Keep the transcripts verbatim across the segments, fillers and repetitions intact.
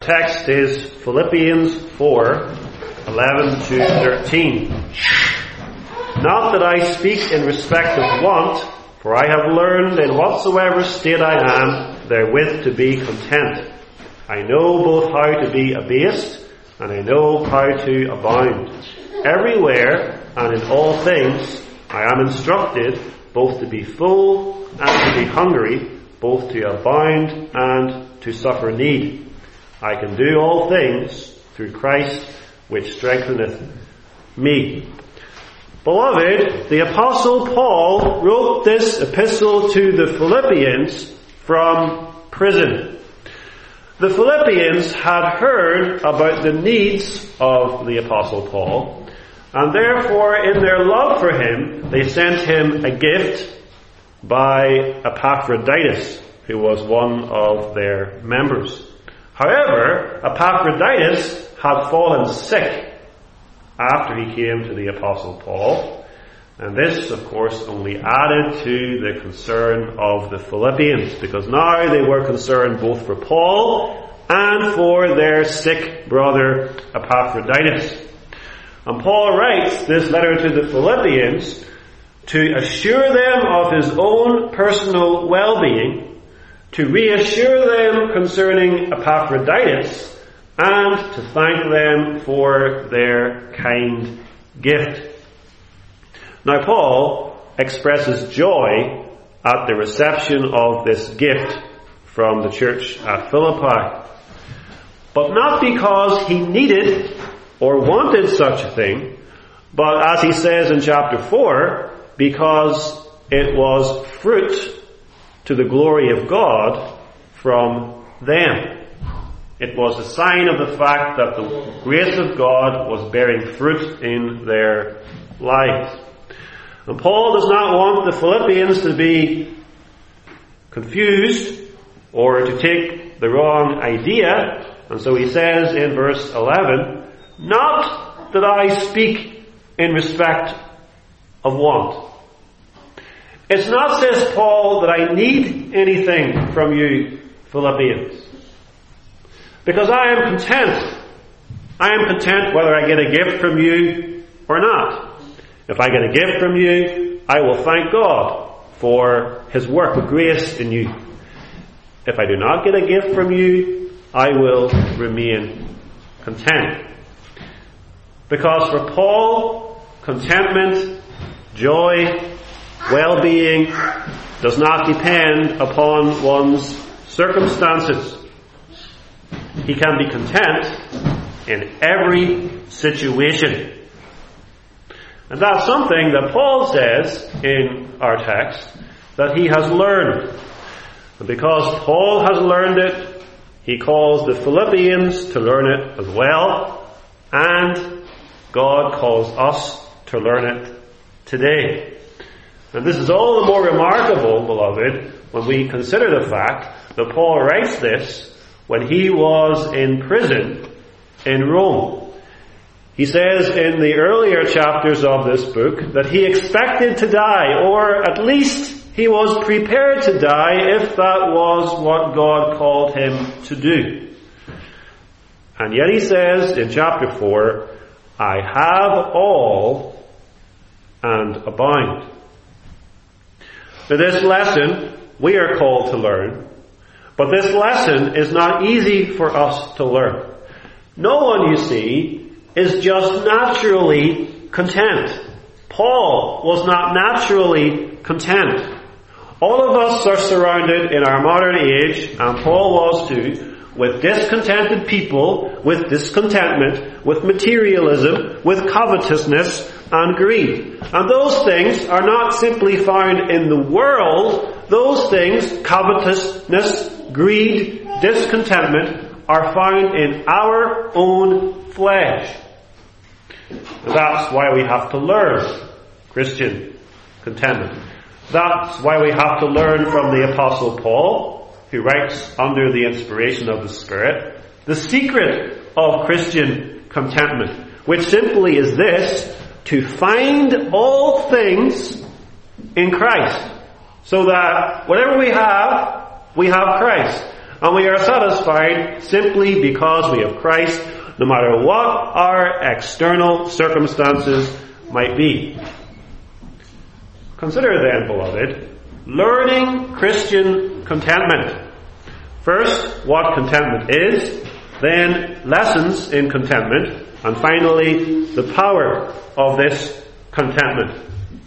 text is Philippians four, eleven to thirteen. Not that I speak in respect of want, for I have learned in whatsoever state I am, therewith to be content. I know both how to be abased, and I know how to abound. Everywhere and in all things I am instructed, both to be full and to be hungry, both to abound and to suffer need. I can do all things through Christ, which strengtheneth me. Beloved, the Apostle Paul wrote this epistle to the Philippians from prison. The Philippians had heard about the needs of the Apostle Paul, and therefore in their love for him, they sent him a gift by Epaphroditus, who was one of their members. However, Epaphroditus had fallen sick after he came to the Apostle Paul, and this, of course, only added to the concern of the Philippians, because now they were concerned both for Paul and for their sick brother Epaphroditus. And Paul writes this letter to the Philippians to assure them of his own personal well-being, to reassure them concerning Epaphroditus, and to thank them for their kind gift. Now Paul expresses joy at the reception of this gift from the church at Philippi, but not because he needed or wanted such a thing, but as he says in chapter four, because it was fruit to the glory of God from them. It was a sign of the fact that the grace of God was bearing fruit in their lives. And Paul does not want the Philippians to be confused or to take the wrong idea. And so he says in verse eleven, not that I speak in respect of want. It's not, says Paul, that I need anything from you, Philippians. Because I am content. I am content whether I get a gift from you or not. If I get a gift from you, I will thank God for his work of grace in you. If I do not get a gift from you, I will remain content. Because for Paul, contentment, joy, well-being does not depend upon one's circumstances. He can be content in every situation. And that's something that Paul says in our text that he has learned. And because Paul has learned it, he calls the Philippians to learn it as well. And God calls us to learn it today. And this is all the more remarkable, beloved, when we consider the fact that Paul writes this when he was in prison in Rome. He says in the earlier chapters of this book that he expected to die, or at least he was prepared to die if that was what God called him to do. And yet he says in chapter four, I have all and abound. Now this lesson we are called to learn, but this lesson is not easy for us to learn. No one, you see, is just naturally content. Paul was not naturally content. All of us are surrounded in our modern age, and Paul was too, with discontented people, with discontentment, with materialism, with covetousness and greed. And those things are not simply found in the world. Those things, covetousness, greed, discontentment, are found in our own flesh. And that's why we have to learn Christian contentment. That's why we have to learn from the Apostle Paul, who writes under the inspiration of the Spirit, the secret of Christian contentment, which simply is this: to find all things in Christ. So that whatever we have, we have Christ. And we are satisfied simply because we have Christ, no matter what our external circumstances might be. Consider then, beloved, learning Christian contentment. First, what contentment is, then lessons in contentment, and finally, the power of this contentment.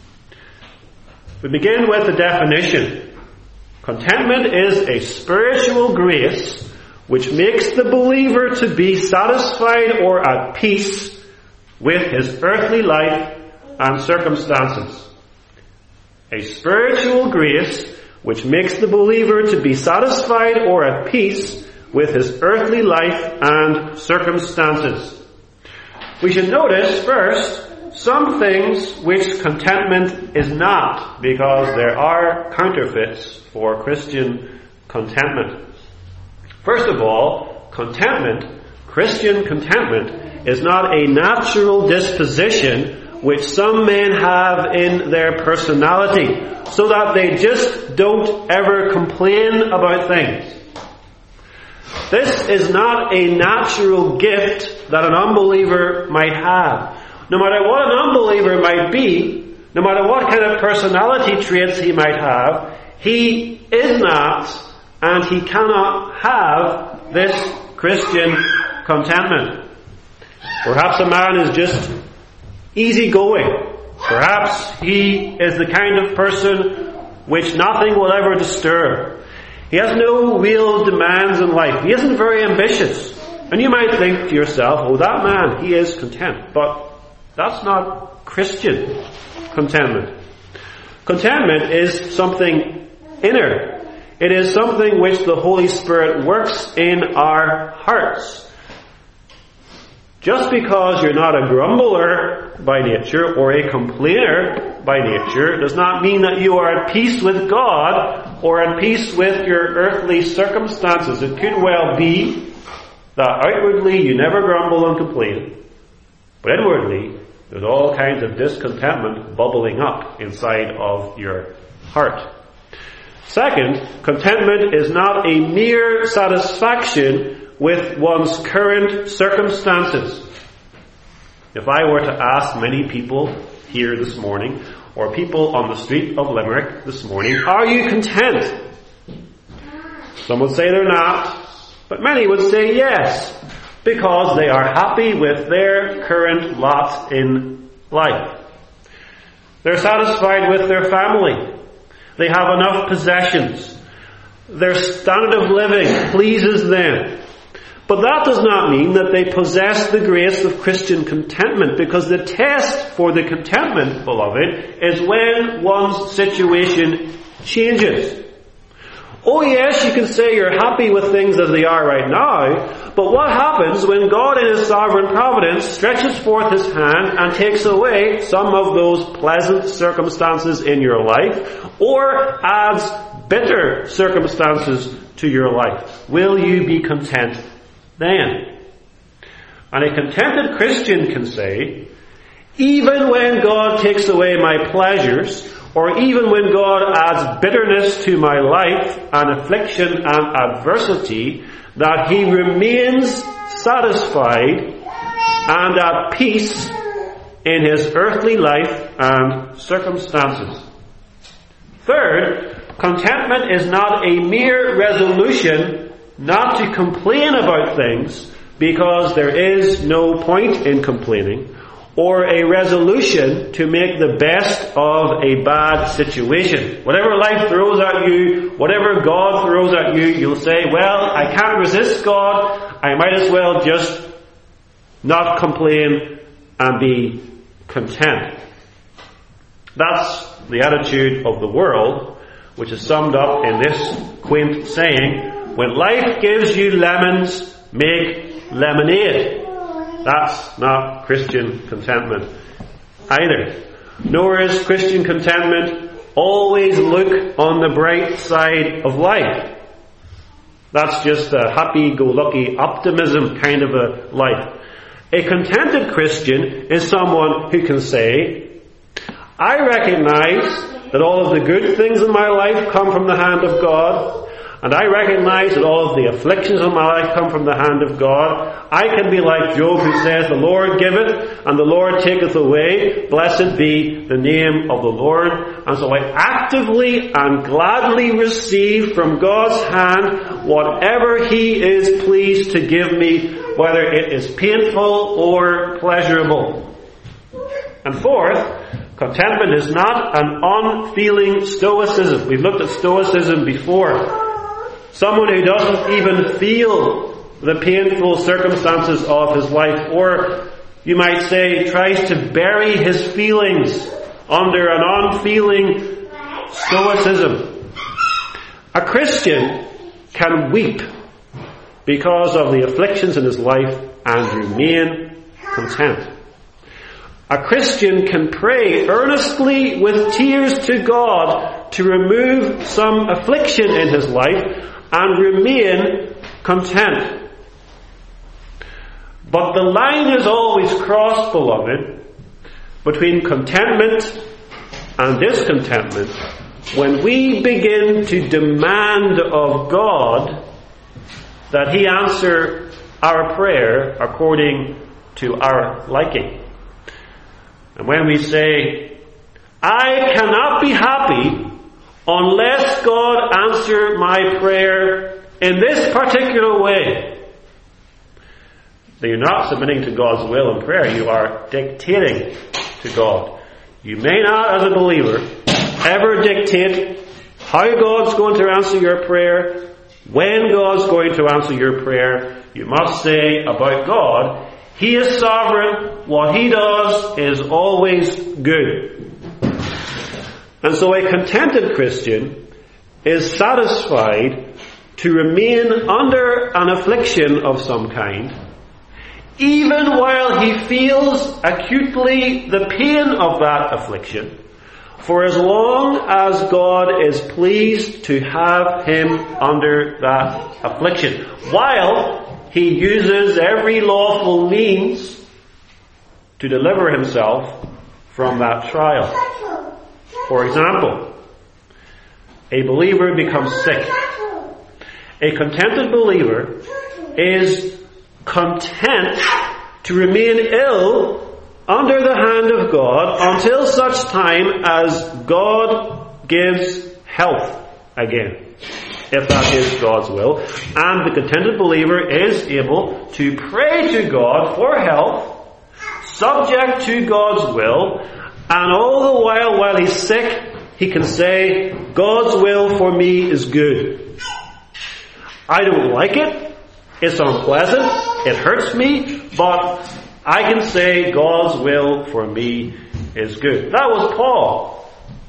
We begin with the definition. Contentment is a spiritual grace which makes the believer to be satisfied or at peace with his earthly life and circumstances. A spiritual grace which makes the believer to be satisfied or at peace with his earthly life and circumstances. We should notice first some things which contentment is not, because there are counterfeits for Christian contentment. First of all, contentment, Christian contentment, is not a natural disposition which some men have in their personality, so that they just don't ever complain about things. This is not a natural gift that an unbeliever might have. No matter what an unbeliever might be, no matter what kind of personality traits he might have, he is not and he cannot have this Christian contentment. Perhaps a man is just easygoing. Perhaps he is the kind of person which nothing will ever disturb. He has no real demands in life. He isn't very ambitious. And you might think to yourself, oh, that man, he is content. But that's not Christian contentment. Contentment is something inner. It is something which the Holy Spirit works in our hearts. Just because you're not a grumbler by nature or a complainer by nature does not mean that you are at peace with God or at peace with your earthly circumstances. It could well be that outwardly you never grumble and complain, but inwardly there's all kinds of discontentment bubbling up inside of your heart. Second, contentment is not a mere satisfaction with one's current circumstances. If I were to ask many people here this morning, or people on the street of Limerick this morning, are you content? Some would say they're not, but many would say yes, because they are happy with their current lot in life. They're satisfied with their family. They have enough possessions. Their standard of living pleases them. But that does not mean that they possess the grace of Christian contentment, because the test for the contentment, beloved, is when one's situation changes. Oh yes, you can say you're happy with things as they are right now, but what happens when God in His sovereign providence stretches forth His hand and takes away some of those pleasant circumstances in your life, or adds bitter circumstances to your life? Will you be content then? And a contented Christian can say, even when God takes away my pleasures, or even when God adds bitterness to my life and affliction and adversity, that He remains satisfied and at peace in His earthly life and circumstances. Third, contentment is not a mere resolution not to complain about things because there is no point in complaining, or a resolution to make the best of a bad situation. Whatever life throws at you, whatever God throws at you, you'll say, well, I can't resist God, I might as well just not complain and be content. That's the attitude of the world, which is summed up in this quaint saying, when life gives you lemons, make lemonade. That's not Christian contentment either. Nor is Christian contentment always look on the bright side of life. That's just a happy-go-lucky optimism kind of a life. A contented Christian is someone who can say, I recognize that all of the good things in my life come from the hand of God. and I recognize that all of the afflictions of my life come from the hand of God, I can be like Job, who says, the Lord giveth and the Lord taketh away. Blessed be the name of the Lord. And so I actively and gladly receive from God's hand whatever He is pleased to give me, whether it is painful or pleasurable. And fourth, contentment is not an unfeeling stoicism. We've looked at stoicism before. Someone who doesn't even feel the painful circumstances of his life, or you might say tries to bury his feelings under an unfeeling stoicism. A Christian can weep because of the afflictions in his life and remain content. A Christian can pray earnestly with tears to God to remove some affliction in his life and remain content. But the line is always crossed, beloved, between contentment and discontentment when we begin to demand of God that He answer our prayer according to our liking. And when we say, I cannot be happy unless God answer my prayer in this particular way, then you're not submitting to God's will in prayer. You are dictating to God. You may not, as a believer, ever dictate how God's going to answer your prayer, when God's going to answer your prayer. You must say about God, He is sovereign. What He does is always good. And so a contented Christian is satisfied to remain under an affliction of some kind, even while he feels acutely the pain of that affliction, for as long as God is pleased to have him under that affliction, while he uses every lawful means to deliver himself from that trial. For example, a believer becomes sick. A contented believer is content to remain ill under the hand of God until such time as God gives health again, if that is God's will. And the contented believer is able to pray to God for health, subject to God's will, and all the while, while he's sick, he can say, God's will for me is good. I don't like it. It's unpleasant. It hurts me. But I can say God's will for me is good. That was Paul.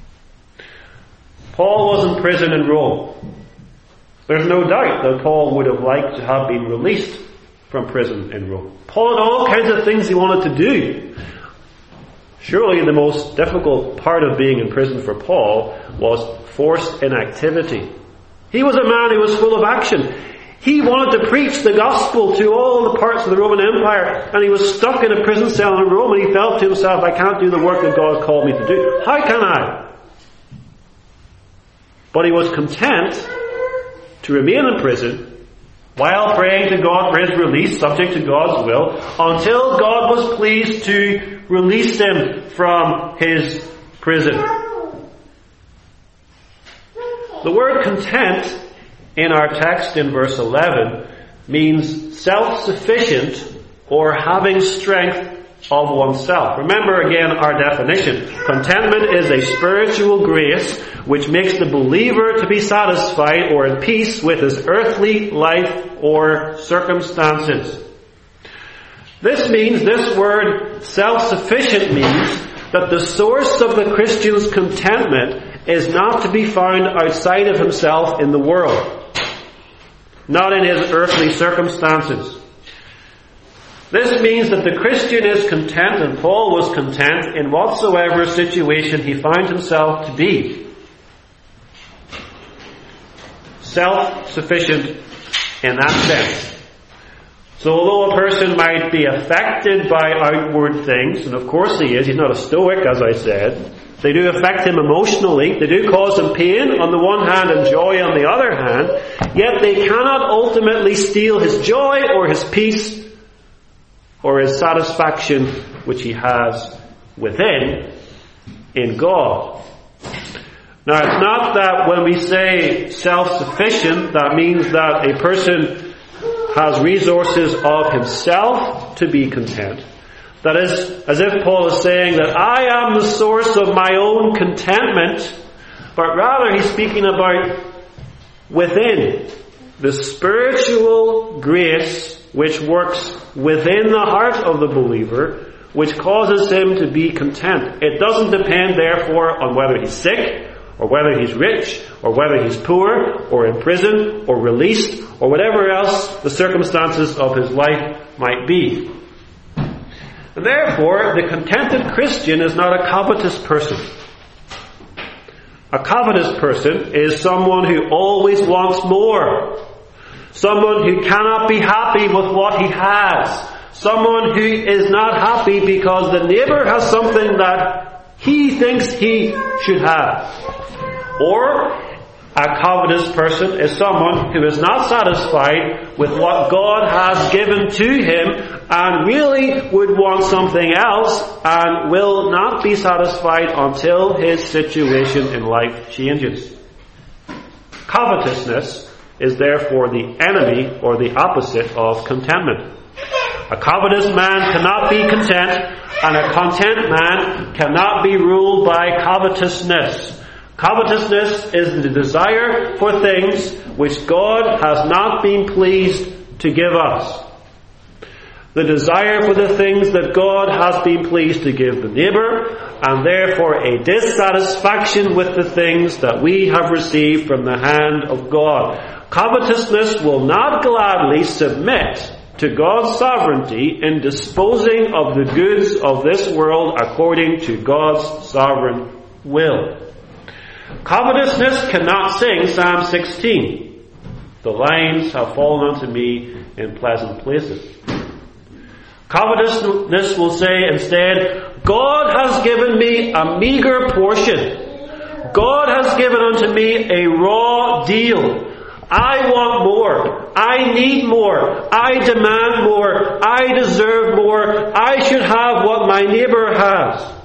Paul was in prison in Rome. There's no doubt that Paul would have liked to have been released from prison in Rome. Paul had all kinds of things he wanted to do. Surely the most difficult part of being in prison for Paul was forced inactivity. He was a man who was full of action. He wanted to preach the gospel to all the parts of the Roman Empire, and he was stuck in a prison cell in Rome, and he felt to himself, I can't do the work that God called me to do. How can I? But he was content to remain in prison while praying to God for his release, subject to God's will, until God was pleased to release him from his prison. The word content in our text in verse eleven means self-sufficient or having strength of oneself. Remember again our definition. Contentment is a spiritual grace which makes the believer to be satisfied or in peace with his earthly life or circumstances. This means, this word self-sufficient means that the source of the Christian's contentment is not to be found outside of himself in the world, not in his earthly circumstances. This means that the Christian is content, and Paul was content in whatsoever situation he found himself to be. Self-sufficient in that sense. So although a person might be affected by outward things, and of course he is, he's not a stoic as I said, They do affect him emotionally. They do cause him pain on the one hand and joy on the other hand. Yet they cannot ultimately steal his joy or his peace or his satisfaction which he has within in God. Now, it's not that when we say self-sufficient, that means that a person has resources of himself to be content. That is, as if Paul is saying that I am the source of my own contentment, but rather he's speaking about within, the spiritual grace which works within the heart of the believer, which causes him to be content. It doesn't depend, therefore, on whether he's sick, or whether he's rich, or whether he's poor, or in prison, or released, or whatever else the circumstances of his life might be. And therefore, the contented Christian is not a covetous person. A covetous person is someone who always wants more. Someone who cannot be happy with what he has. Someone who is not happy because the neighbor has something that he thinks he should have. Or, a covetous person is someone who is not satisfied with what God has given to him and really would want something else and will not be satisfied until his situation in life changes. Covetousness is therefore the enemy or the opposite of contentment. A covetous man cannot be content, and a content man cannot be ruled by covetousness. Covetousness is the desire for things which God has not been pleased to give us. The desire for the things that God has been pleased to give the neighbor, and therefore a dissatisfaction with the things that we have received from the hand of God. Covetousness will not gladly submit to God's sovereignty in disposing of the goods of this world according to God's sovereign will. Covetousness cannot sing Psalm sixteen. The lines have fallen unto me in pleasant places. Covetousness will say instead, God has given me a meager portion. God has given unto me a raw deal. I want more. I need more. I demand more. I deserve more. I should have what my neighbor has.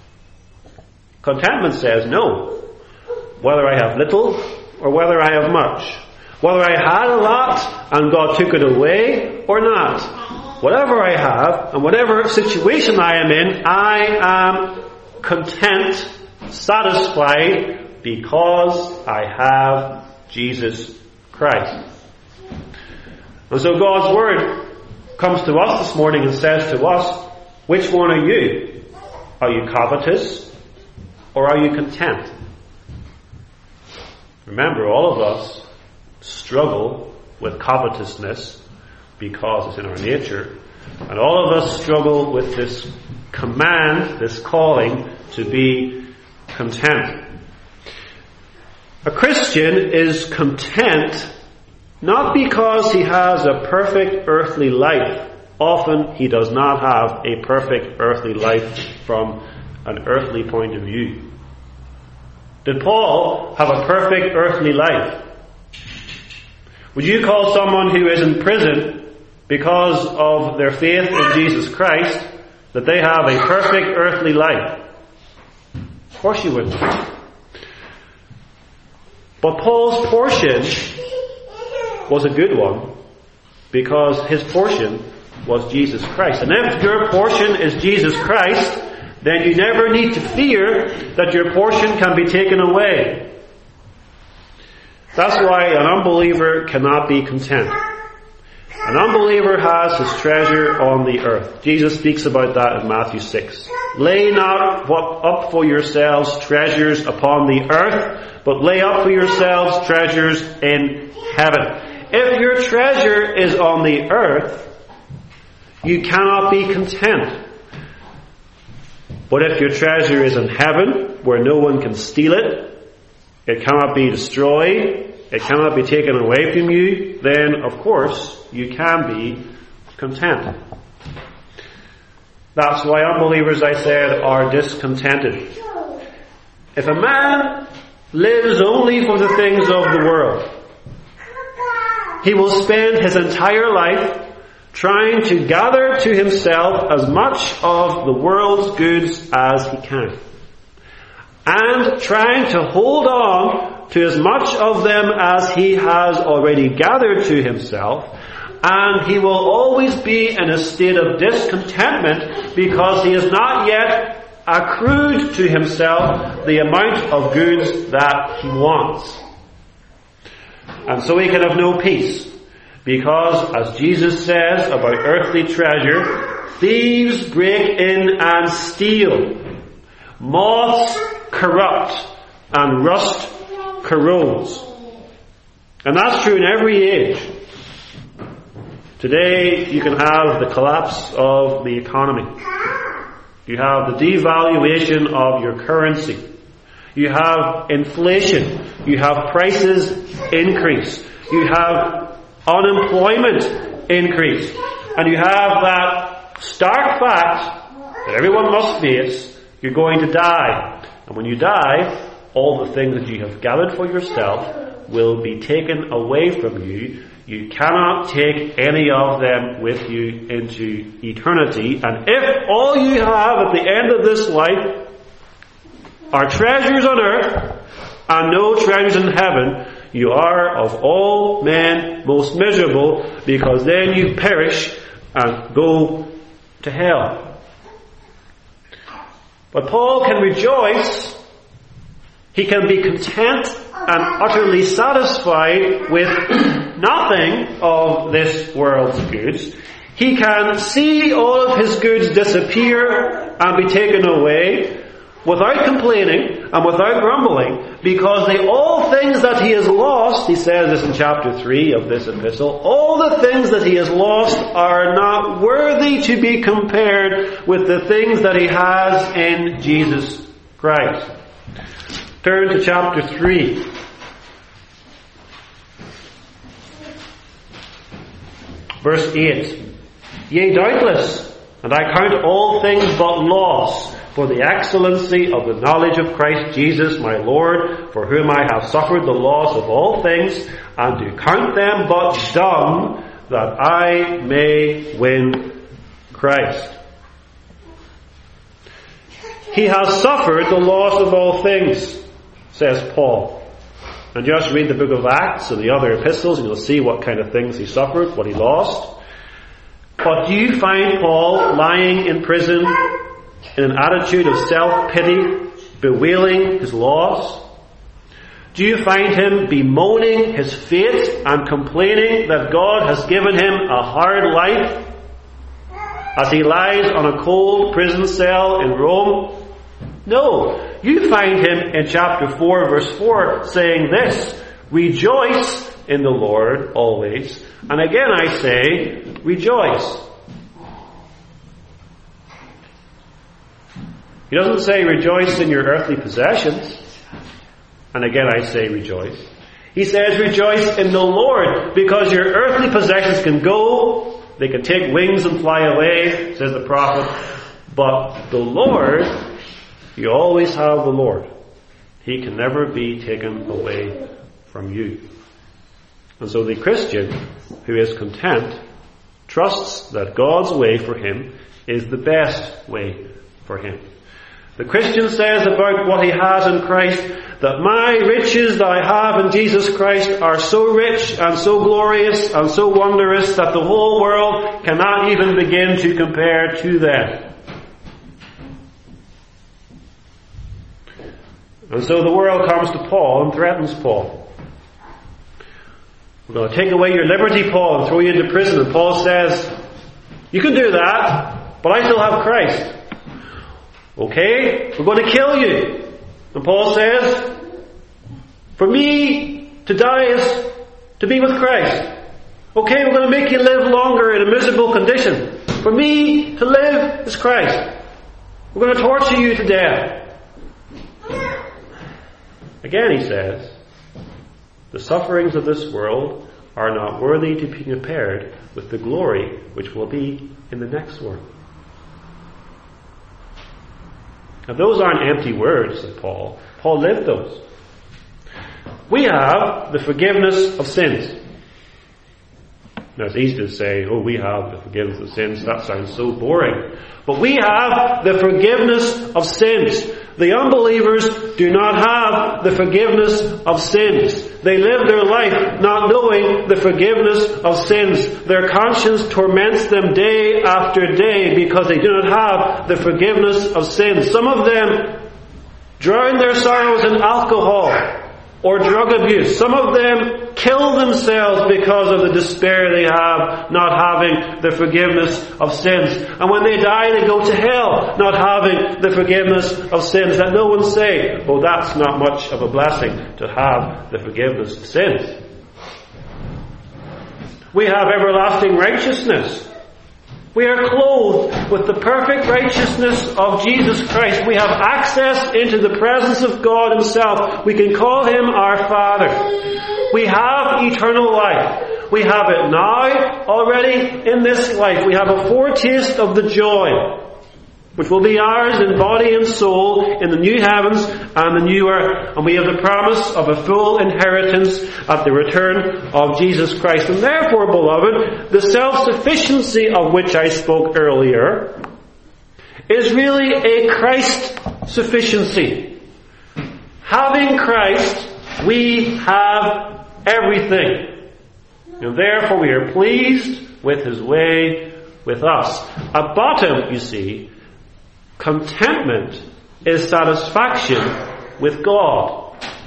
Contentment says no. Whether I have little or whether I have much. Whether I had a lot and God took it away or not. Whatever I have and whatever situation I am in, I am content, satisfied because I have Jesus Christ. And so God's Word comes to us this morning and says to us, which one are you? Are you covetous or are you content? Remember, all of us struggle with covetousness because it's in our nature. And all of us struggle with this command, this calling to be content. A Christian is content not because he has a perfect earthly life. Often he does not have a perfect earthly life from an earthly point of view. Did Paul have a perfect earthly life? Would you call someone who is in prison because of their faith in Jesus Christ that they have a perfect earthly life? Of course you wouldn't. But Paul's portion was a good one because his portion was Jesus Christ. And if your portion is Jesus Christ, then you never need to fear that your portion can be taken away. That's why an unbeliever cannot be content. An unbeliever has his treasure on the earth. Jesus speaks about that in Matthew six. Lay not up for yourselves treasures upon the earth, but lay up for yourselves treasures in heaven. If your treasure is on the earth, you cannot be content. But if your treasure is in heaven, where no one can steal it, it cannot be destroyed, it cannot be taken away from you, then of course you can be content. That's why unbelievers, I said, are discontented. If a man lives only for the things of the world, he will spend his entire life trying to gather to himself as much of the world's goods as he can, and trying to hold on to as much of them as he has already gathered to himself, and he will always be in a state of discontentment because he has not yet accrued to himself the amount of goods that he wants. And so he can have no peace, because as Jesus says about earthly treasure, thieves break in and steal, moths corrupt, and rust corrodes. And that's true in every age. Today you can have the collapse of the economy. You have the devaluation of your currency. You have inflation. You have prices increase. You have unemployment increase. And you have that stark fact that everyone must face: you're going to die. And when you die, all the things that you have gathered for yourself will be taken away from you. You cannot take any of them with you into eternity. And if all you have at the end of this life are treasures on earth and no treasures in heaven, you are of all men most miserable, because then you perish and go to hell. But Paul can rejoice. He can be content and utterly satisfied with nothing of this world's goods. He can see all of his goods disappear and be taken away without complaining and without grumbling, because the all things that he has lost, he says this in chapter three of this epistle, all the things that he has lost are not worthy to be compared with the things that he has in Jesus Christ. Turn to chapter three. Verse eight. Yea, doubtless, and I count all things but loss for the excellency of the knowledge of Christ Jesus my Lord, for whom I have suffered the loss of all things, and do count them but dung, that I may win Christ. He has suffered the loss of all things, says Paul. And just read the book of Acts and the other epistles and you'll see what kind of things he suffered, what he lost. But do you find Paul lying in prison in an attitude of self-pity, bewailing his loss? Do you find him bemoaning his fate and complaining that God has given him a hard life as he lies on a cold prison cell in Rome? No. You find him in chapter four, verse four, saying this: rejoice in the Lord always. And again I say, rejoice. He doesn't say rejoice in your earthly possessions. And again I say rejoice. He says rejoice in the Lord, because your earthly possessions can go, they can take wings and fly away, says the prophet. But the Lord, you always have the Lord. He can never be taken away from you. And so the Christian who is content trusts that God's way for him is the best way for him. The Christian says about what he has in Christ, that my riches that I have in Jesus Christ are so rich and so glorious and so wondrous that the whole world cannot even begin to compare to them. And so the world comes to Paul and threatens Paul. We're going to take away your liberty, Paul, and throw you into prison. And Paul says, you can do that, but I still have Christ. Okay, we're going to kill you. And Paul says, for me to die is to be with Christ. Okay, we're going to make you live longer in a miserable condition. For me to live is Christ. We're going to torture you to death. Again he says, the sufferings of this world are not worthy to be compared with the glory which will be in the next world. Now those aren't empty words of Paul. Paul lived those. We have the forgiveness of sins. Now it's easy to say, oh, we have the forgiveness of sins. That sounds so boring. But we have the forgiveness of sins. The unbelievers do not have the forgiveness of sins. They live their life not knowing the forgiveness of sins. Their conscience torments them day after day because they do not have the forgiveness of sins. Some of them drown their sorrows in alcohol or drug abuse. Some of them kill themselves because of the despair they have not having the forgiveness of sins. And when they die, they go to hell not having the forgiveness of sins. Let no one say, oh, that's not much of a blessing to have the forgiveness of sins. We have everlasting righteousness. We are clothed with the perfect righteousness of Jesus Christ. We have access into the presence of God Himself. We can call Him our Father. We have eternal life. We have it now, already in this life. We have a foretaste of the joy, which will be ours in body and soul in the new heavens and the new earth. And we have the promise of a full inheritance at the return of Jesus Christ. And therefore, beloved, the self-sufficiency of which I spoke earlier is really a Christ sufficiency. Having Christ, we have everything. And therefore we are pleased with His way with us. At bottom, you see, contentment is satisfaction with God.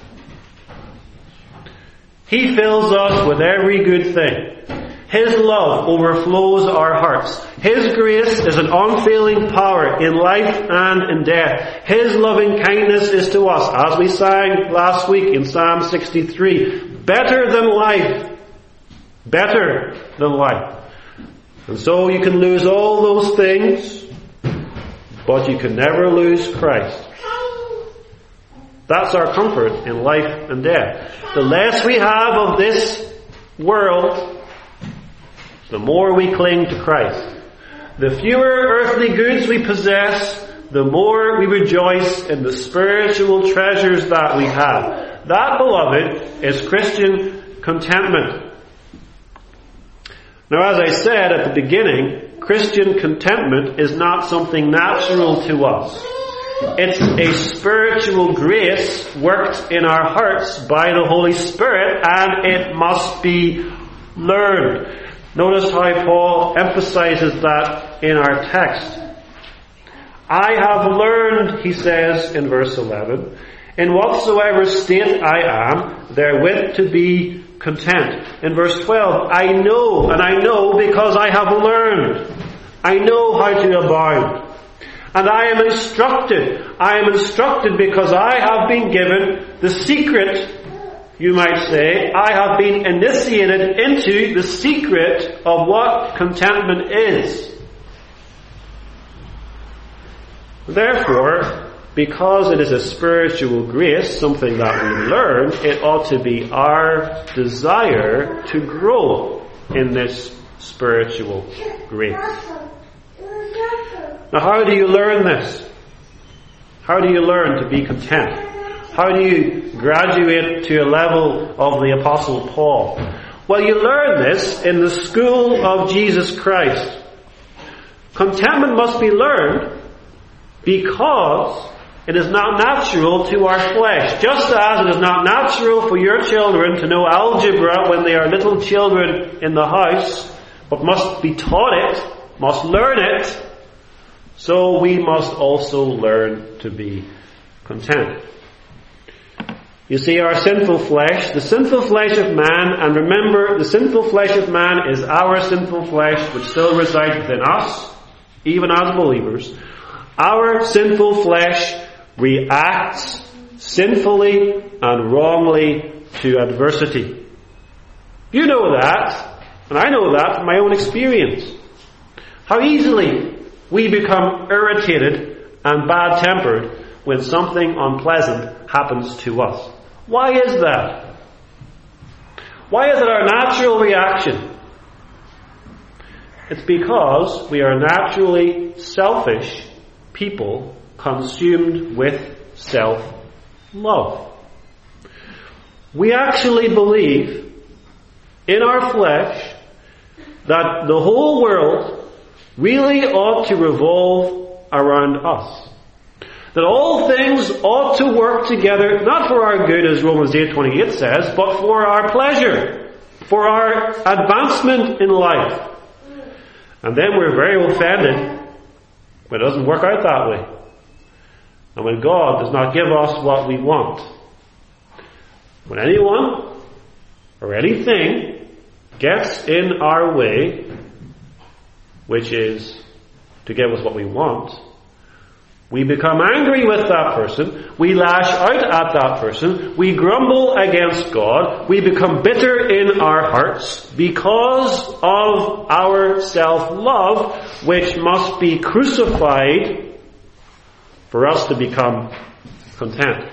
He fills us with every good thing. His love overflows our hearts. His grace is an unfailing power in life and in death. His loving kindness is to us, as we sang last week in Psalm sixty-three, better than life. Better than life. And so you can lose all those things, but you can never lose Christ. That's our comfort in life and death. The less we have of this world, the more we cling to Christ. The fewer earthly goods we possess, the more we rejoice in the spiritual treasures that we have. That, beloved, is Christian contentment. Now, as I said at the beginning, Christian contentment is not something natural to us. It's a spiritual grace worked in our hearts by the Holy Spirit, and it must be learned. Notice how Paul emphasizes that in our text. I have learned, he says in verse eleven, in whatsoever state I am, therewith to be content. In verse twelve, I know, and I know because I have learned. I know how to abound. And I am instructed. I am instructed because I have been given the secret, you might say. I have been initiated into the secret of what contentment is. Therefore, because it is a spiritual grace, something that we learn, it ought to be our desire to grow in this spiritual grace. Now, how do you learn this? How do you learn to be content? How do you graduate to a level of the Apostle Paul? Well, you learn this in the school of Jesus Christ. Contentment must be learned because it is not natural to our flesh. Just as it is not natural for your children to know algebra when they are little children in the house, but must be taught it, must learn it, so we must also learn to be content. You see, our sinful flesh, the sinful flesh of man, and remember, the sinful flesh of man is our sinful flesh which still resides within us, even as believers. Our sinful flesh reacts sinfully and wrongly to adversity. You know that, and I know that from my own experience. How easily we become irritated and bad-tempered when something unpleasant happens to us. Why is that? Why is it our natural reaction? It's because we are naturally selfish people consumed with self-love. We actually believe in our flesh that the whole world really ought to revolve around us. That all things ought to work together, not for our good, as Romans eight twenty-eight says, but for our pleasure, for our advancement in life. And then we're very offended when it doesn't work out that way. And when God does not give us what we want. When anyone or anything gets in our way, which is to give us what we want, we become angry with that person, we lash out at that person, we grumble against God, we become bitter in our hearts because of our self-love, which must be crucified for us to become content.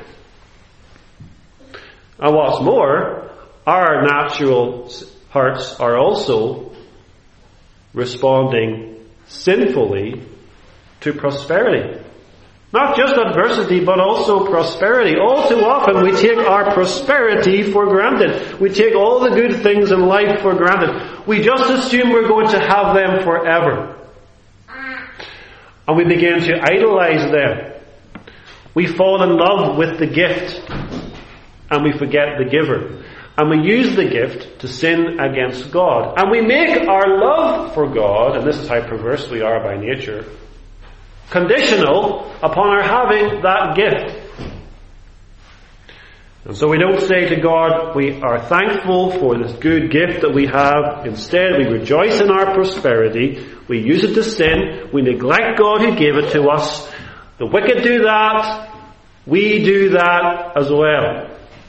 And what's more, our natural hearts are also responding sinfully to prosperity. Not just adversity, but also prosperity. All too often we take our prosperity for granted. We take all the good things in life for granted. We just assume we're going to have them forever. And we begin to idolize them. We fall in love with the gift, and we forget the giver. And we use the gift to sin against God. And we make our love for God, and this is how perverse we are by nature, conditional upon our having that gift. And so we don't say to God, we are thankful for this good gift that we have. Instead, we rejoice in our prosperity. We use it to sin. We neglect God who gave it to us. The wicked do that. We do that as well.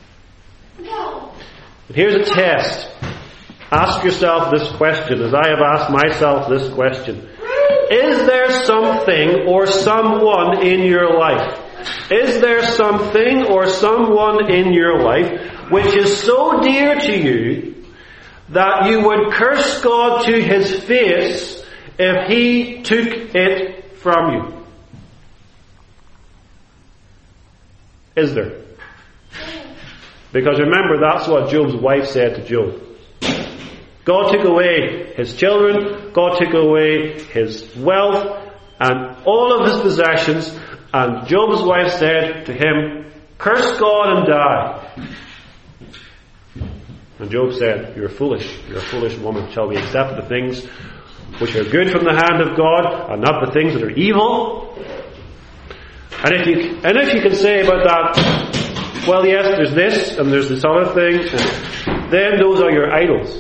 But here's a test. Ask yourself this question, as I have asked myself this question. Is there something or someone in your life? Is there something or someone in your life which is so dear to you that you would curse God to His face if He took it from you? Is there? Because remember, that's what Job's wife said to Job. God took away his children, God took away his wealth, and all of his possessions, and Job's wife said to him, curse God and die. And Job said, you're foolish, you're a foolish woman. Shall we accept the things which are good from the hand of God, and not the things that are evil? And if you, and if you can say about that, well yes, there's this, and there's this other thing, and then those are your idols.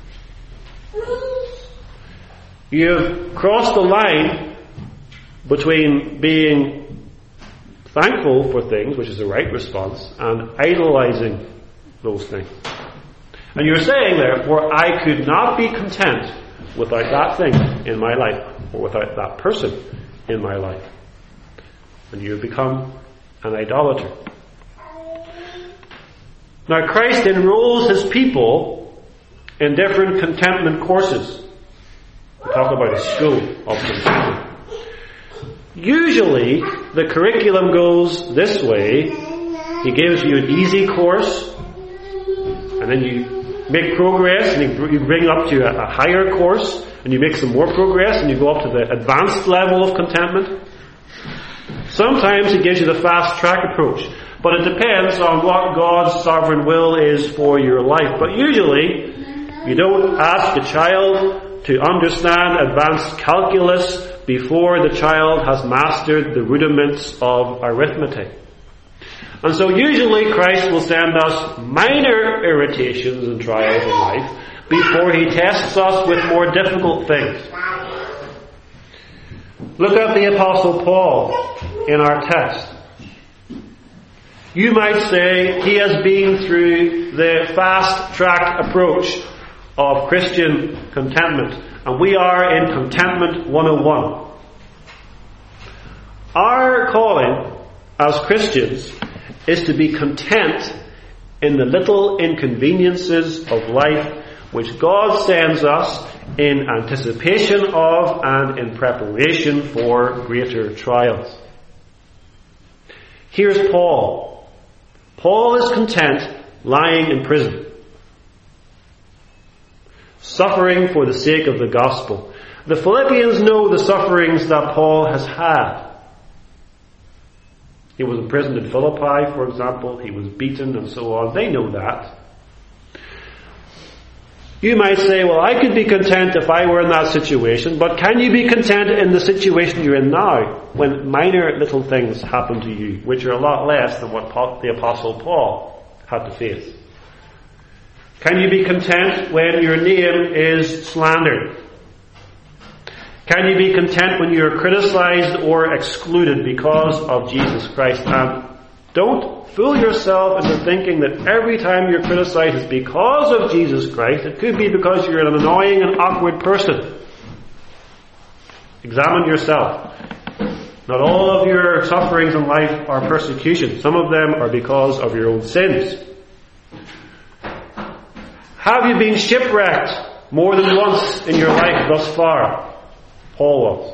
You've crossed the line between being thankful for things, which is the right response, and idolizing those things. And you're saying, therefore, I could not be content without that thing in my life, or without that person in my life. And you have become an idolater. Now, Christ enrolls his people in different contentment courses. We talk about a school of contentment. Usually, the curriculum goes this way. He gives you an easy course, and then you make progress, and you bring up to a higher course, and you make some more progress, and you go up to the advanced level of contentment. Sometimes he gives you the fast track approach, but it depends on what God's sovereign will is for your life. But usually, you don't ask a child to understand advanced calculus before the child has mastered the rudiments of arithmetic. And so usually Christ will send us minor irritations and trials in life before he tests us with more difficult things. Look at the Apostle Paul in our text. You might say he has been through the fast track approach of Christian contentment, and we are in Contentment one oh one. Our calling as Christians is to be content in the little inconveniences of life which God sends us in anticipation of and in preparation for greater trials. Here's Paul. Paul is content lying in prison, suffering for the sake of the gospel. The Philippians know the sufferings that Paul has had. He was imprisoned in Philippi, for example. He was beaten and so on. They know that. You might say, well, I could be content if I were in that situation, but can you be content in the situation you're in now, when minor little things happen to you, which are a lot less than what the Apostle Paul had to face? Can you be content when your name is slandered? Can you be content when you're criticized or excluded because of Jesus Christ? And don't fool yourself into thinking that every time you're criticized is because of Jesus Christ. It could be because you're an annoying and awkward person. Examine yourself. Not all of your sufferings in life are persecution. Some of them are because of your own sins. Have you been shipwrecked more than once in your life thus far? Paul was.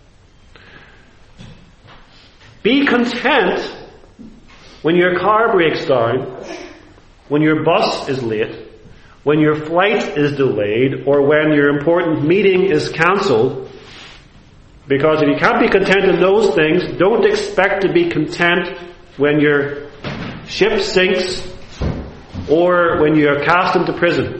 Be content when your car breaks down, when your bus is late, when your flight is delayed, or when your important meeting is cancelled. Because if you can't be content in those things, don't expect to be content when your ship sinks or when you are cast into prison.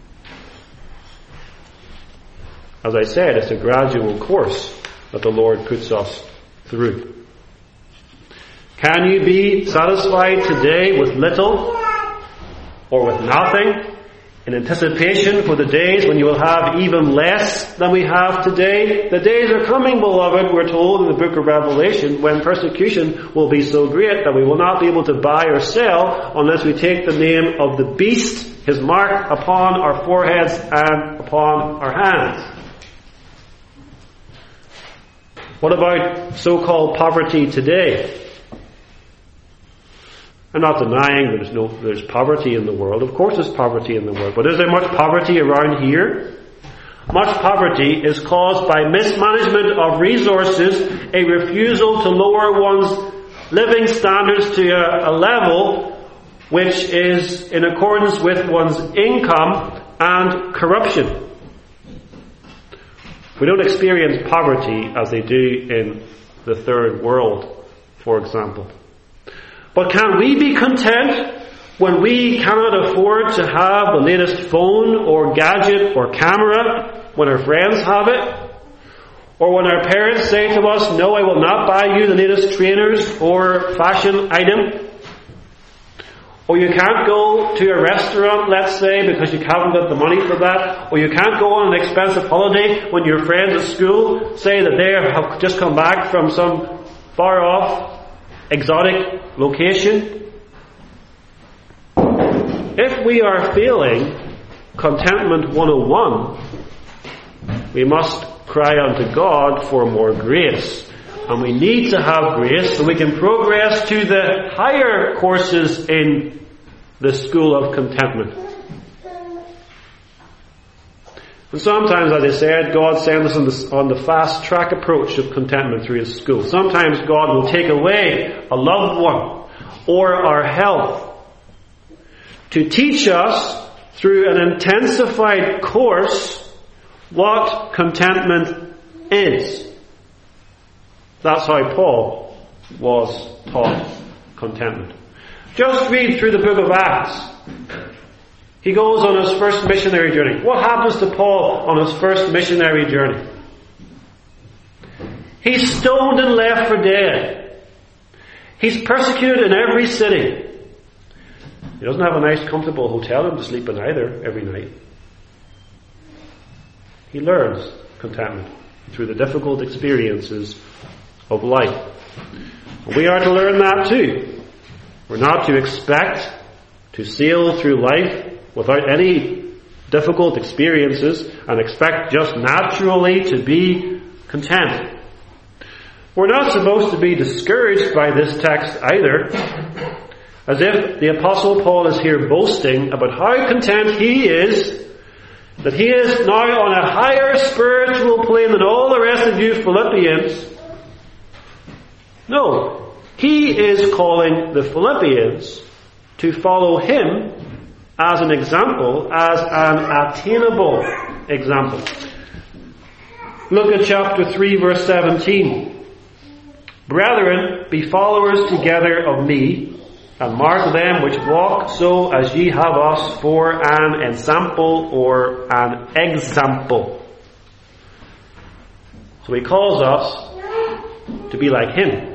As I said, it's a gradual course that the Lord puts us through. Can you be satisfied today with little or with nothing in anticipation for the days when you will have even less than we have today? The days are coming, beloved, we're told in the book of Revelation, when persecution will be so great that we will not be able to buy or sell unless we take the name of the beast, his mark, upon our foreheads and upon our hands. What about so-called poverty today? I'm not denying there's no there's poverty in the world. Of course there's poverty in the world. But is there much poverty around here? Much poverty is caused by mismanagement of resources, a refusal to lower one's living standards to a, a level which is in accordance with one's income, and corruption. We don't experience poverty as they do in the third world, for example. But can we be content when we cannot afford to have the latest phone or gadget or camera when our friends have it? Or when our parents say to us, no, I will not buy you the latest trainers or fashion item? Or you can't go to a restaurant, let's say, because you haven't got the money for that. Or you can't go on an expensive holiday when your friends at school say that they have just come back from some far off, exotic location. If we are failing Contentment one oh one, we must cry unto God for more grace. And we need to have grace so we can progress to the higher courses in the school of contentment. And sometimes, as I said, God sends us on the, on the fast track approach of contentment through His school. Sometimes God will take away a loved one or our health to teach us through an intensified course what contentment is. That's how Paul was taught contentment. Just read through the book of Acts. He goes on his first missionary journey. What happens to Paul on his first missionary journey? He's stoned and left for dead. He's persecuted in every city. He doesn't have a nice, comfortable hotel room to sleep in either every night. He learns contentment through the difficult experiences of life. And we are to learn that too. We're not to expect to sail through life without any difficult experiences and expect just naturally to be content. We're not supposed to be discouraged by this text either, as if the Apostle Paul is here boasting about how content he is, that he is now on a higher spiritual plane than all the rest of you Philippians. No. He he is calling the Philippians to follow him as an example, as an attainable example. Look at chapter three, verse seventeen. Brethren, be followers together of me, and mark them which walk so as ye have us for an ensample or an example. So he calls us to be like him.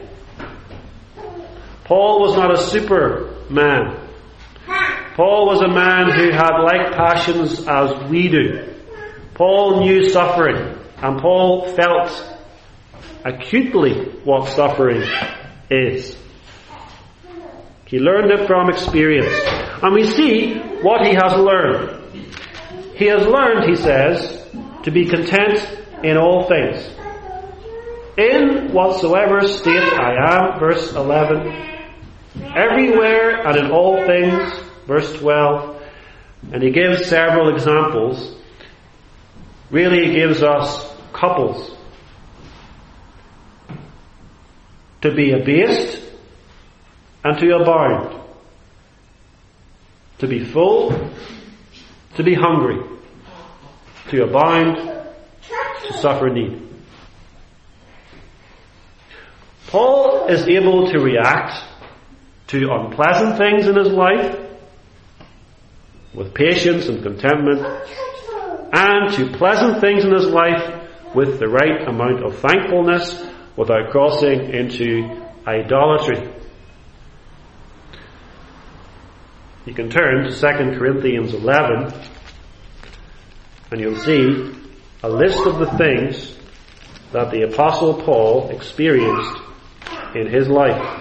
Paul was not a superman. Paul was a man who had like passions as we do. Paul knew suffering, and Paul felt acutely what suffering is. He learned it from experience. And we see what he has learned. He has learned, he says, to be content in all things. In whatsoever state I am, verse eleven. Everywhere and in all things, verse twelve. And he gives several examples. Really, he gives us couples. To be abased and to abound. To be full, to be hungry. To abound, to suffer need. Paul is able to react to unpleasant things in his life with patience and contentment, and to pleasant things in his life with the right amount of thankfulness without crossing into idolatry. You can turn to Second Corinthians eleven and you'll see a list of the things that the Apostle Paul experienced in his life.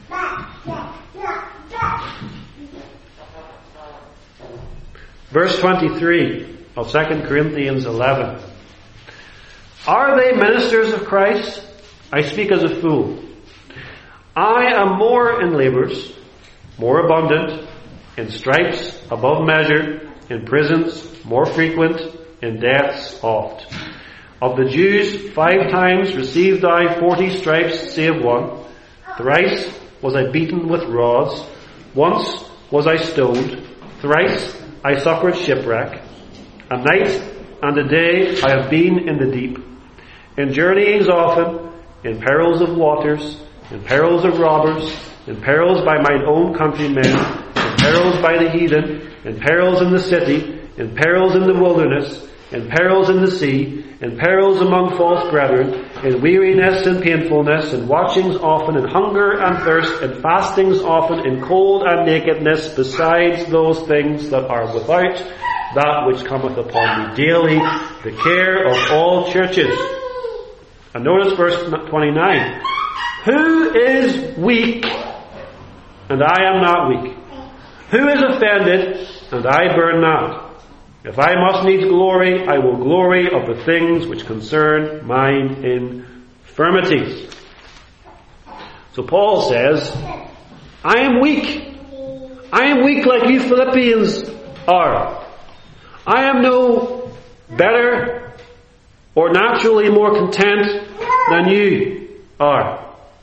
Verse twenty-three of Second Corinthians eleven. Are they ministers of Christ? I speak as a fool. I am more in labours, more abundant, in stripes above measure, in prisons more frequent, in deaths oft. Of the Jews five times received I forty stripes save one. Thrice was I beaten with rods. Once was I stoned. Thrice I suffered shipwreck. A night and a day I have been in the deep. In journeyings often, in perils of waters, in perils of robbers, in perils by mine own countrymen, in perils by the heathen, in perils in the city, in perils in the wilderness, in perils in the sea, in perils among false brethren, in weariness and painfulness, in watchings often, in hunger and thirst, in fastings often, in cold and nakedness, besides those things that are without, that which cometh upon me daily, the care of all churches. And notice verse twenty-nine. Who is weak, and I am not weak? Who is offended, and I burn not? If I must needs glory, I will glory of the things which concern mine infirmities. So Paul says, I am weak. I am weak like you Philippians are. I am no better or naturally more content than you are.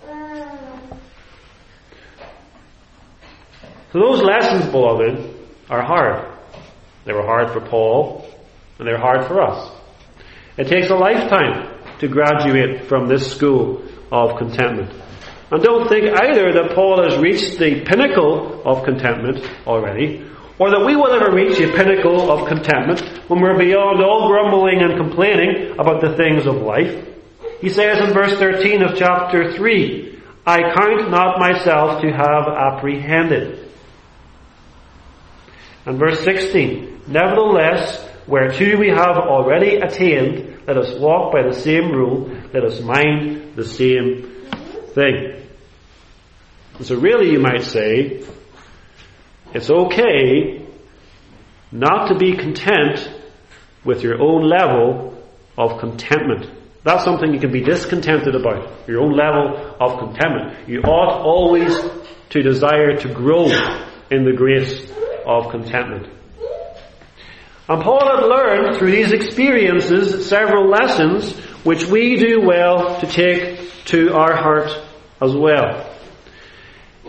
So those lessons, beloved, are hard. They were hard for Paul, and they're hard for us. It takes a lifetime to graduate from this school of contentment. And don't think either that Paul has reached the pinnacle of contentment already, or that we will ever reach the pinnacle of contentment when we're beyond all grumbling and complaining about the things of life. He says in verse thirteen of chapter three, I count not myself to have apprehended. And verse sixteen, nevertheless, whereto we have already attained, let us walk by the same rule, let us mind the same thing. And so really you might say, it's okay not to be content with your own level of contentment. That's something you can be discontented about, your own level of contentment. You ought always to desire to grow in the grace of contentment. And Paul had learned through these experiences several lessons which we do well to take to our heart as well.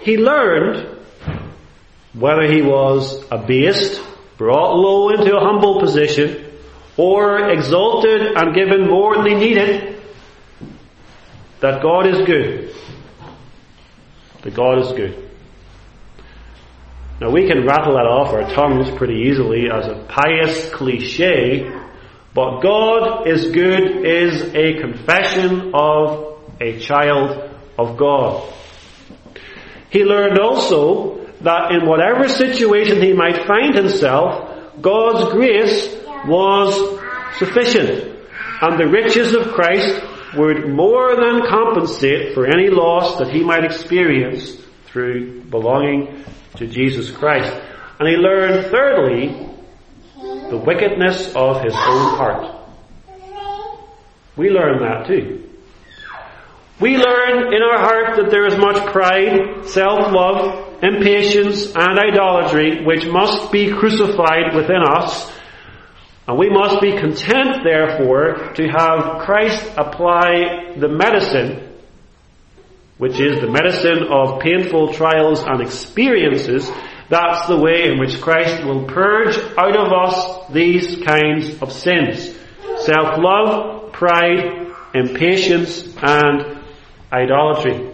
he learned, whether he was abased, brought low into a humble position, or exalted and given more than he needed, that God is good. That God is good. Now we can rattle that off our tongues pretty easily as a pious cliche, but God is good is a confession of a child of God. He learned also that in whatever situation he might find himself, God's grace was sufficient, and the riches of Christ would more than compensate for any loss that he might experience through belonging to Jesus Christ. And he learned, thirdly, the wickedness of his own heart. We learn that too. We learn in our heart that there is much pride, self-love, impatience, and idolatry which must be crucified within us. And we must be content, therefore, to have Christ apply the medicine, which is the medicine of painful trials and experiences. That's the way in which Christ will purge out of us these kinds of sins. Self-love, pride, impatience, and idolatry.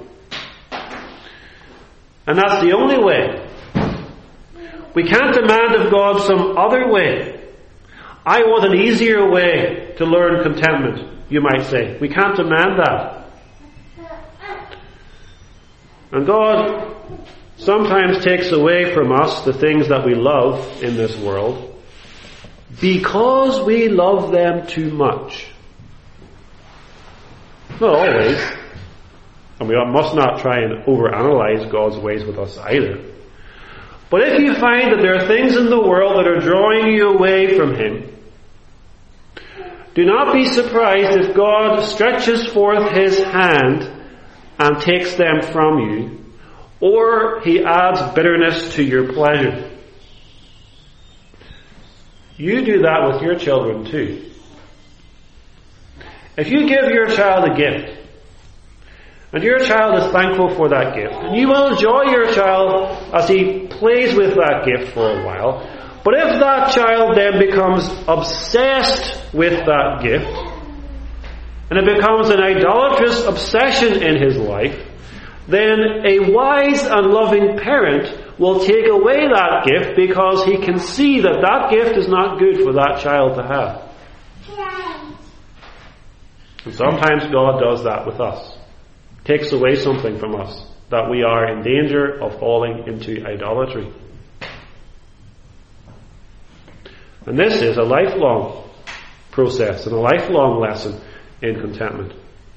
And that's the only way. We can't demand of God some other way. I want an easier way to learn contentment, you might say. We can't demand that. And God sometimes takes away from us the things that we love in this world because we love them too much. Not always. And we must not try and overanalyze God's ways with us either. But if you find that there are things in the world that are drawing you away from Him, do not be surprised if God stretches forth His hand and takes them from you, or He adds bitterness to your pleasure. You do that with your children too. If you give your child a gift, and your child is thankful for that gift, and you will enjoy your child as he plays with that gift for a while, but if that child then becomes obsessed with that gift, and it becomes an idolatrous obsession in his life, then a wise and loving parent will take away that gift because he can see that that gift is not good for that child to have. And sometimes God does that with us. Takes away something from us that we are in danger of falling into idolatry. And this is a lifelong process and a lifelong lesson in contentment.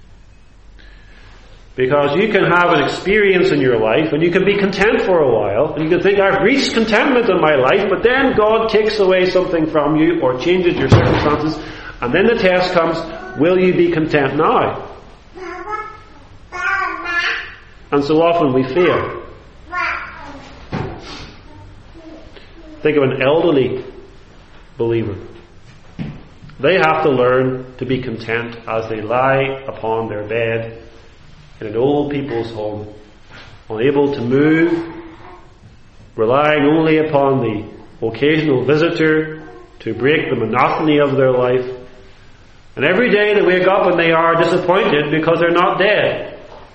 Because you can have an experience in your life and you can be content for a while and you can think, I've reached contentment in my life, but then God takes away something from you or changes your circumstances, and then the test comes, will you be content now? And so often we fail. Think of an elderly believer. They have to learn to be content as they lie upon their bed in an old people's home, unable to move, relying only upon the occasional visitor to break the monotony of their life. And every day they wake up and they are disappointed because they're not dead.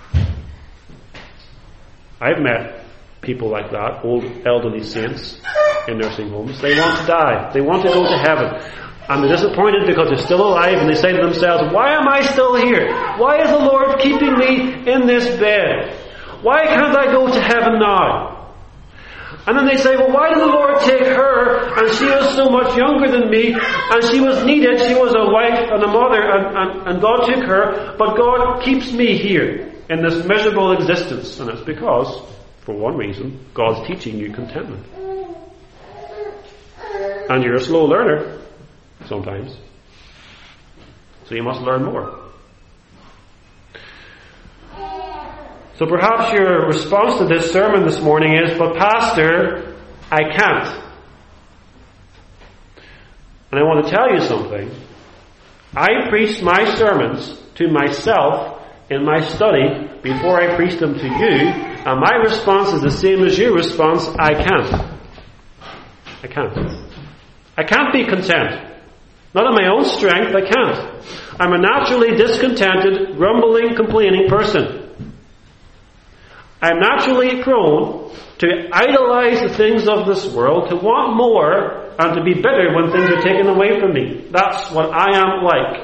I've met people like that, old elderly saints in nursing homes. They want to die. They want to go to heaven. And they're disappointed because they're still alive, and they say to themselves, why am I still here? Why is the Lord keeping me in this bed? Why can't I go to heaven now? And then they say, well, why did the Lord take her, and she was so much younger than me, and she was needed, she was a wife and a mother, and, and, and God took her, but God keeps me here in this miserable existence. And it's because, for one reason, God's teaching you contentment. And you're a slow learner sometimes, so you must learn more. So perhaps your response to this sermon this morning is, but Pastor, I can't. And I want to tell you something. I preached my sermons to myself in my study before I preach them to you, and my response is the same as your response, I can't. I can't. I can't be content. Not in my own strength, I can't. I'm a naturally discontented, grumbling, complaining person. I'm naturally prone to idolize the things of this world, to want more, and to be bitter when things are taken away from me. That's what I am like.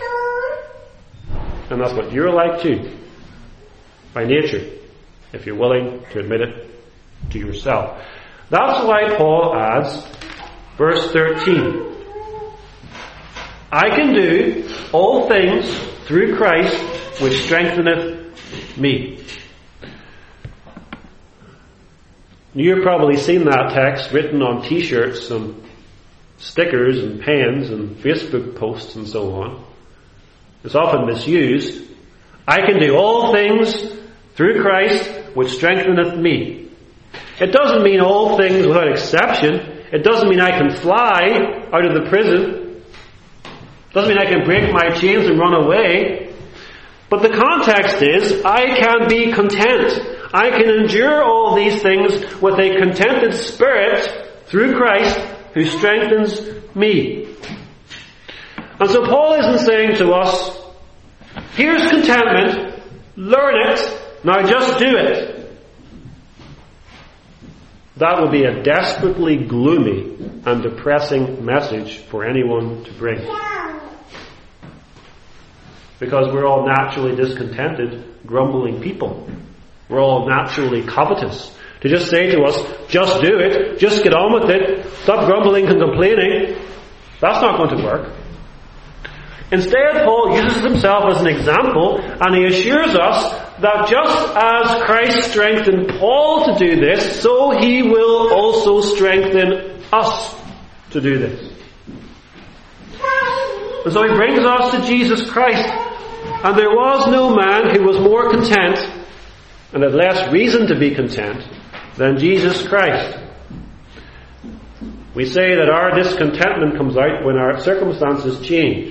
And that's what you're like too. By nature. If you're willing to admit it to yourself. That's why Paul adds, verse thirteen. I can do all things through Christ which strengtheneth me. You've probably seen that text written on t-shirts and stickers and pens and Facebook posts and so on. It's often misused. I can do all things through Christ which strengtheneth me. It doesn't mean all things without exception. It doesn't mean I can fly out of the prison. It doesn't mean I can break my chains and run away. But the context is, I can be content. I can endure all these things with a contented spirit through Christ who strengthens me. And so Paul isn't saying to us, here's contentment, learn it, now just do it. That would be a desperately gloomy and depressing message for anyone to bring. Because we're all naturally discontented, grumbling people. We're all naturally covetous. To just say to us, just do it, just get on with it, stop grumbling and complaining, that's not going to work. Instead, Paul uses himself as an example, and he assures us that just as Christ strengthened Paul to do this, so he will also strengthen us to do this. And so he brings us to Jesus Christ. And there was no man who was more content, and had less reason to be content, than Jesus Christ. We say that our discontentment comes out when our circumstances change.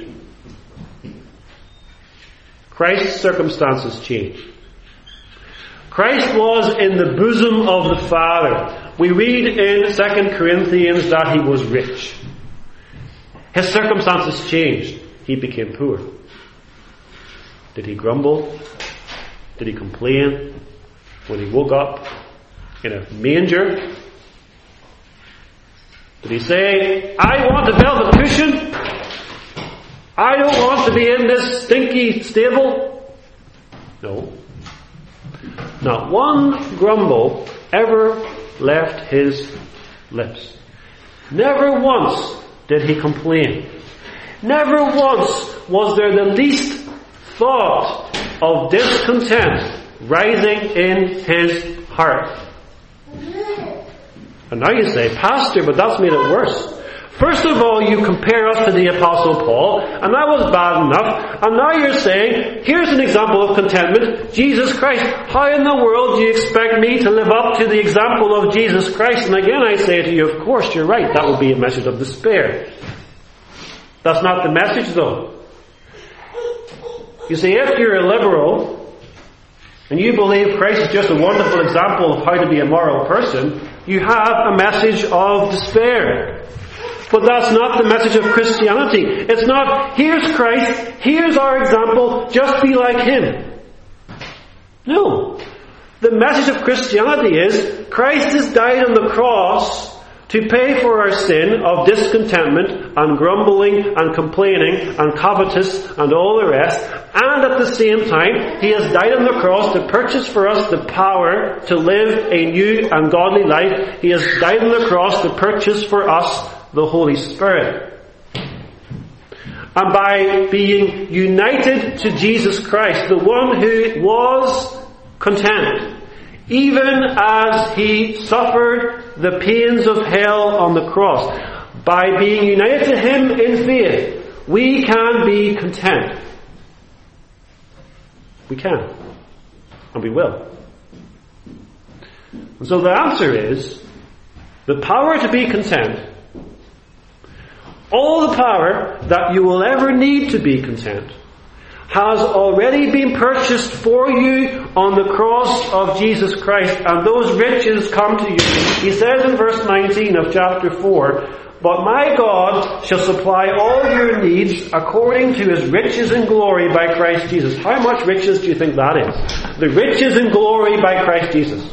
Christ's circumstances change. Christ was in the bosom of the Father. We read in Second Corinthians that he was rich. His circumstances changed. He became poor. Did he grumble? Did he complain when he woke up in a manger? Did he say, I want a velvet cushion? I don't want to be in this stinky stable? No. Not one grumble ever left his lips. Never once did he complain. Never once was there the least thought of discontent rising in his heart. And now you say, Pastor, but that's made it worse. First of all, you compare us to the Apostle Paul, and that was bad enough. And now you're saying, here's an example of contentment, Jesus Christ. How in the world do you expect me to live up to the example of Jesus Christ? And again I say to you, of course you're right, that would be a message of despair. That's not the message though. You see, if you're a liberal, and you believe Christ is just a wonderful example of how to be a moral person, you have a message of despair. But that's not the message of Christianity. It's not, here's Christ, here's our example, just be like him. No. The message of Christianity is, Christ has died on the cross to pay for our sin of discontentment and grumbling and complaining and covetous and all the rest. And at the same time, he has died on the cross to purchase for us the power to live a new and godly life. He has died on the cross to purchase for us the Holy Spirit. And by being united to Jesus Christ, the one who was content, even as he suffered the pains of hell on the cross, by being united to him in faith, we can be content. We can. And we will. And so the answer is, the power to be content, all the power that you will ever need to be content, has already been purchased for you on the cross of Jesus Christ, and those riches come to you. He says in verse nineteen of chapter four, "But my God shall supply all your needs according to his riches and glory by Christ Jesus." How much riches do you think that is? The riches and glory by Christ Jesus.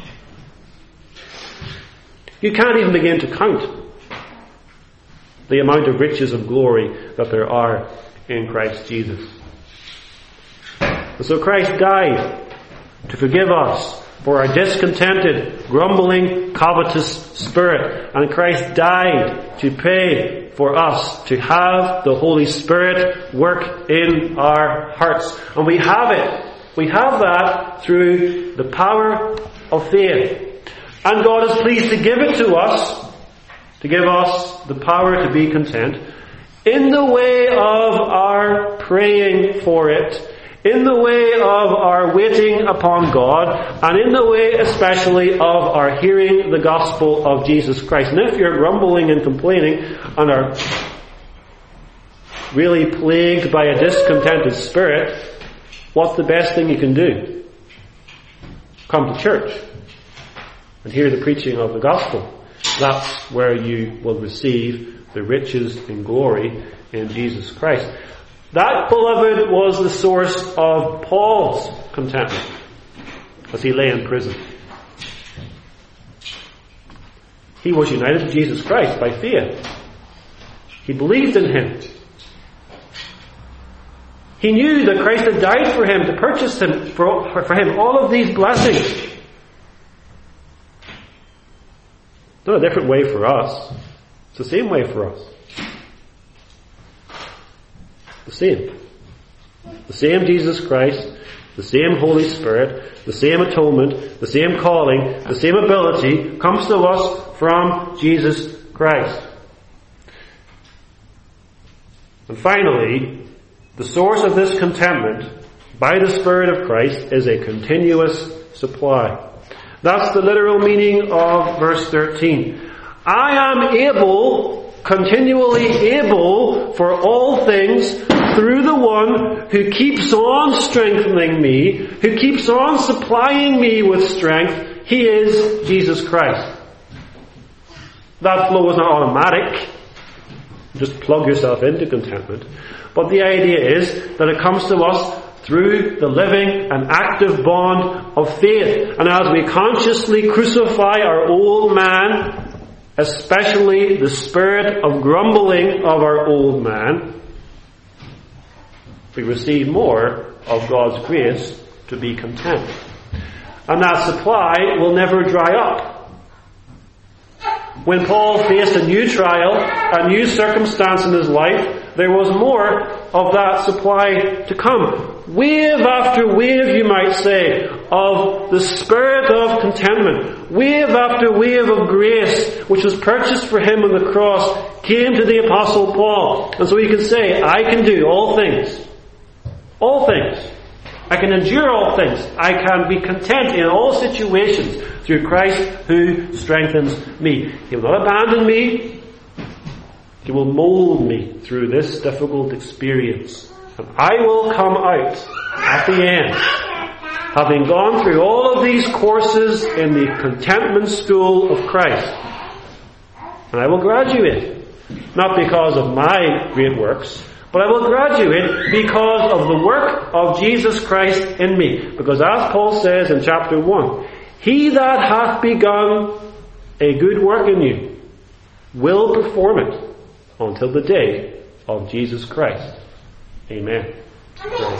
You can't even begin to count the amount of riches and glory that there are in Christ Jesus. And so Christ died to forgive us for our discontented, grumbling, covetous spirit. And Christ died to pay for us to have the Holy Spirit work in our hearts. And we have it. We have that through the power of faith. And God is pleased to give it to us, to give us the power to be content, in the way of our praying for it, in the way of our waiting upon God, and in the way especially of our hearing the gospel of Jesus Christ. And if you're grumbling and complaining and are really plagued by a discontented spirit, what's the best thing you can do? Come to church and hear the preaching of the gospel. That's where you will receive the riches and glory in Jesus Christ. That, beloved, was the source of Paul's contentment as he lay in prison. He was united to Jesus Christ by faith. He believed in him. He knew that Christ had died for him to purchase him for, for him all of these blessings. It's not a different way for us. It's the same way for us. The same. The same Jesus Christ, the same Holy Spirit, the same atonement, the same calling, the same ability comes to us from Jesus Christ. And finally, the source of this contentment by the Spirit of Christ is a continuous supply. That's the literal meaning of verse thirteen. I am able, continually able for all things through the one who keeps on strengthening me, who keeps on supplying me with strength. He is Jesus Christ. That flow is not automatic. Just plug yourself into contentment. But the idea is that it comes to us through the living and active bond of faith. And as we consciously crucify our old man, especially the spirit of grumbling of our old man, we receive more of God's grace to be content. And that supply will never dry up. When Paul faced a new trial, a new circumstance in his life, there was more of that supply to come. Wave after wave, you might say, of the spirit of contentment. Wave after wave of grace, which was purchased for him on the cross, came to the Apostle Paul. And so he can say, I can do all things. All things. I can endure all things. I can be content in all situations through Christ who strengthens me. He will not abandon me. He will mold me through this difficult experience. And I will come out at the end, having gone through all of these courses in the contentment school of Christ. And I will graduate, not because of my great works, but I will graduate because of the work of Jesus Christ in me. Because as Paul says in chapter one, he that hath begun a good work in you will perform it until the day of Jesus Christ. Amen. Amen.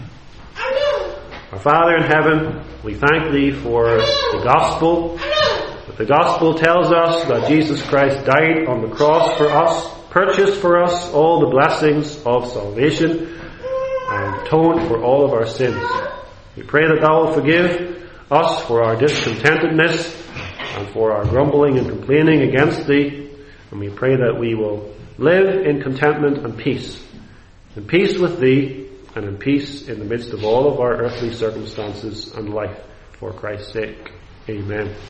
Our Father in heaven, we thank Thee for the gospel. The gospel tells us that Jesus Christ died on the cross for us, purchased for us all the blessings of salvation, and atoned for all of our sins. We pray that Thou will forgive us for our discontentedness and for our grumbling and complaining against Thee. And we pray that we will live in contentment and peace. In peace with Thee and in peace in the midst of all of our earthly circumstances and life. For Christ's sake. Amen.